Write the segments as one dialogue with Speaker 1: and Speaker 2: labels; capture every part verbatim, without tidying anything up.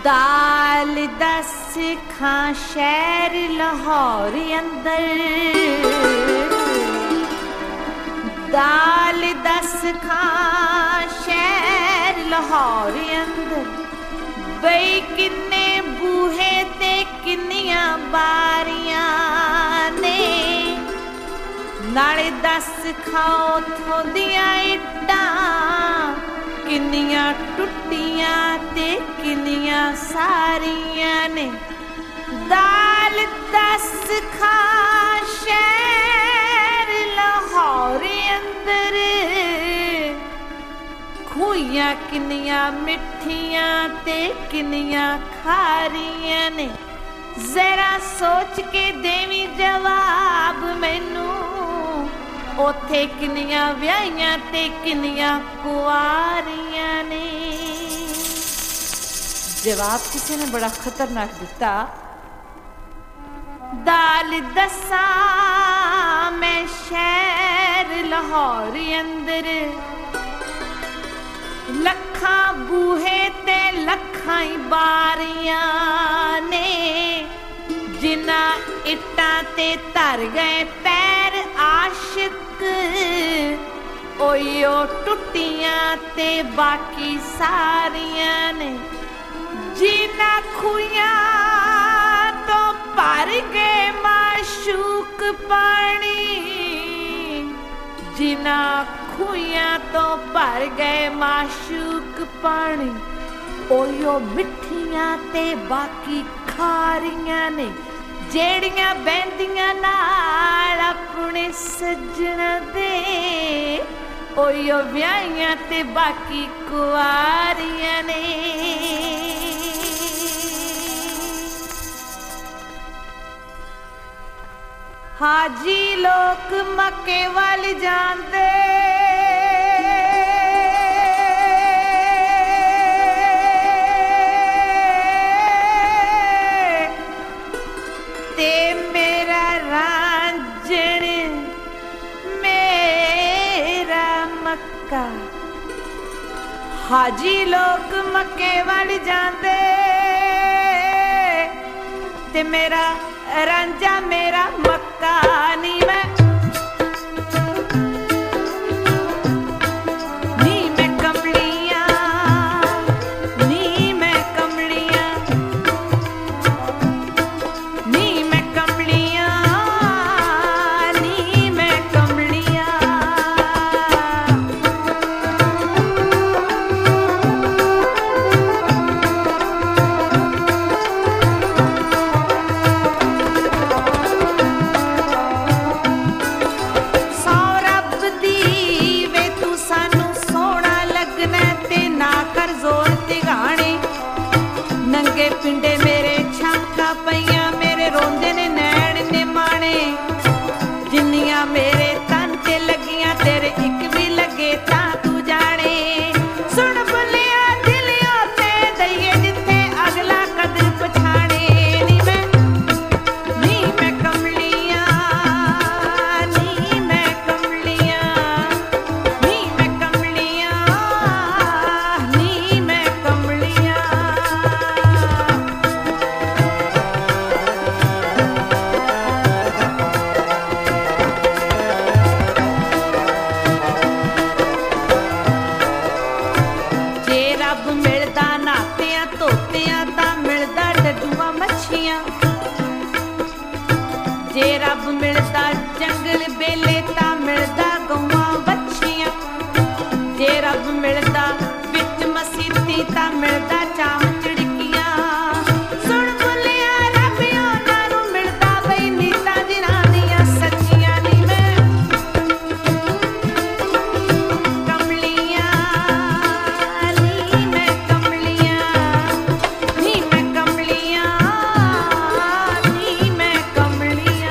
Speaker 1: दाल दस खां शहर लाहौर अंदर, दाल दस खां शहर लाहौर अंदर, बई किन्ने बूहे ते किन्नियां बारियां ने, नाले दस खाओ थोंदियां इट्टां किन्नियां टुट्टियां ते किन्नियां सारियां ने। दाल दस खां शहर लाहौर अंदर, खूहियां किन्नियां मिठियां ते किन्नियां खारियां ने। जरा सोच के देवी जवाब मैनू, ओथे किन्नियां व्याहियां ते किन्नियां कुआरियां ने। जवाब किसी ने बड़ा खतरनाक दिता। दाल दसा मैं शहर लाहौर अंदर, लखां बूहे ते लखां बारियां ने, जिन्ना इट्टां ते धर गए पैर आशिक, ओयो टुट्टियां ते बाकी सारियां ने। जिन्ना खुइयां तो भर गए माशूक पानी, जिन्ना खुइयां तो भर गए माशूक पानी, ओयो मिठियां ते बाकी खारियां ने, जेड़ियां बहंदियां नाल अपने सज्जणा दे, ओयो व्याहियां ते बाकी कुआरियां ने। हाजी लोग मक्के वाल जांदे, ते मेरा रांझण मेरा मक्का। हाजी लोग मक्के वाल जांदे, ते मेरा रांझा मेरा मक्का नी मैं, नी मैं कमलियां, नी मैं कमलियां, नी मैं कमलियां, नी मैं कमलियां। पिंडे मेरे छाका पईयां, मेरे रोंदे ने नैण ने माने, जिन्नियां मेरे तन ते लगियां तेरे इक भी लगे तां तू जाने। सुन बुलिया दिलियों ते दईए जिथे अगला कदर पछाणे, नी मैं नी मैं कमलियां, नी मैं कमलियां, नी मैं कमलियां, नी मैं कमलियां। जे रब मिलदा जंगल बेले तां मिलदा गौआं बच्छियां, जे रब मिलदा विच मसीती तां मिलदा चाम चिड़कियां। सुन बुलिया रब उन्हां नूं मिलदा बई नीतां जिन्हां दियां सच्चियां, नी मैं कमलियां, नी मैं कमलियां, नी मैं कमलियां, नी मैं कमलियां।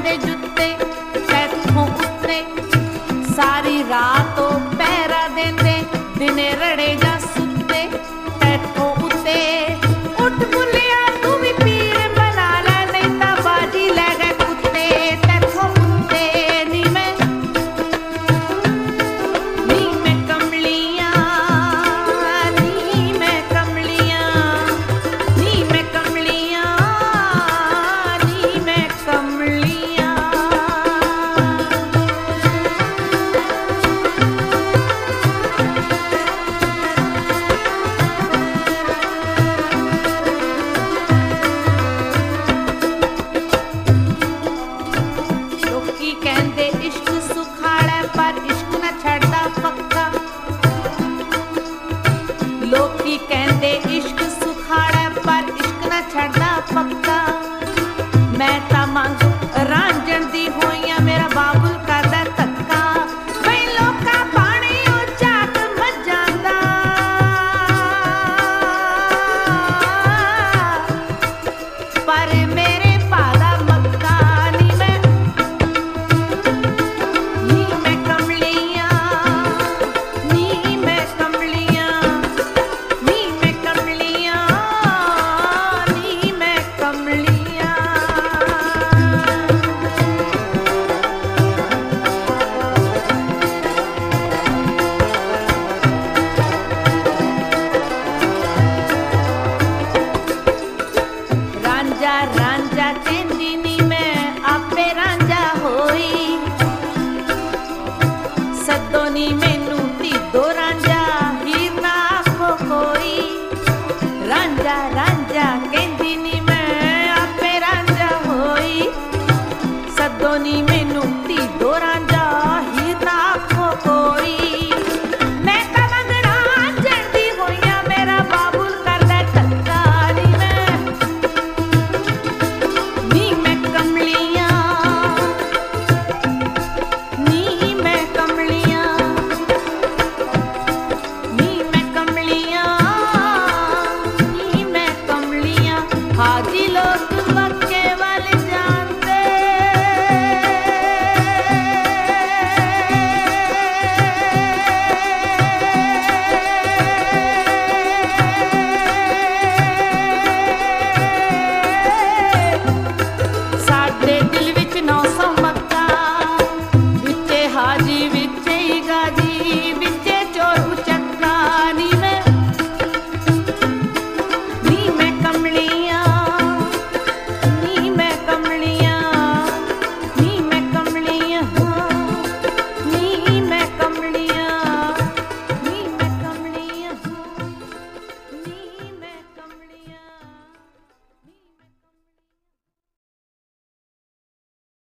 Speaker 1: ਦੇ ਜੁੱਤੇ ਤੈਥੋਂ ਉੱਤੇ ਸਾਰੀ ਰਾਤ ਉਹ ਪਹਿਰਾ ਦਿੰਦੇ ਦਿਨੇ ਰੜੇ ਜਾਂ ਸੁੱਤੇ ਤੈਥੋਂ ਉੱਤੇ ਉੱਠ ਬੁੱਲਿਆ ਤੂੰ ਵੀ ਪੀਰ ਬਣਾ ਲੈ ਨਹੀਂ ਤਾਂ ਬਾਜੀ ਲੈ ਗਏ ਕੁੱਤੇ ਤੈਥੋਂ ਉੱਤੇ ਨੀ ਮੈਂ ਨੀ ਮੈਂ ਕਮਲੀਆਂ ਨੀ ਮੈਂ ਕਮਲੀਆਂ ਨੀ ਮੈਂ ਕਮਲੀਆਂ ਨੀ ਮੈਂ ਕਮਲੀਆਂ ਲੋਕੀ ਕਹਿੰਦੇ ਇਸ਼ਕ ਸੁਖਾੜਾ ਪਰ ਇਸ਼ਕ ਨਾ ਛੱਡਦਾ ਪੱਕਾ ਲੋਕੀ ਕਹਿੰਦੇ ਇਸ਼ਕ ਸੁਖਾੜਾ ਪਰ ਇਸ਼ਕ ਨਾ ਛੱਡਦਾ ਪੱਕਾ ਮੈਂ ਤਾਂ ਮੰਗ ਰਾਂਝਣ ਦੀ ਹੋਈਆਂ ਮੇਰਾ ਬਾਬੁਲ ਕਰਦਾ ਧੱਕਾ ਬਈ ਲੋਕਾਂ ਪਾਣੀ ਉਹ ਝਾਕ ਮੱਝਾਂ ਦਾ ਪਰ ਮੇਰੇ ਭਾ ਦਾ ਮੱਕਾ ਨੀ ਮੈਂ ਨੀ ਮੈਂ ਕਮਲੀਆਂ ਨੀ ਮੈਂ ਕਮਲੀਆਂ ਨੀ ਮੈਂ ਕਮਲੀਆਂ ਨੀ ਮੈਂ ਕਮਲੀਆਂ ਰਾਂਝਾ ਰਾਂਝਾ ਕਹਿੰਦੀ ਨੀ ਮੈਂ ਆਪੇ ਰਾਂਝਾ ਹੋਈ ਸੱਦੋ ਨੀ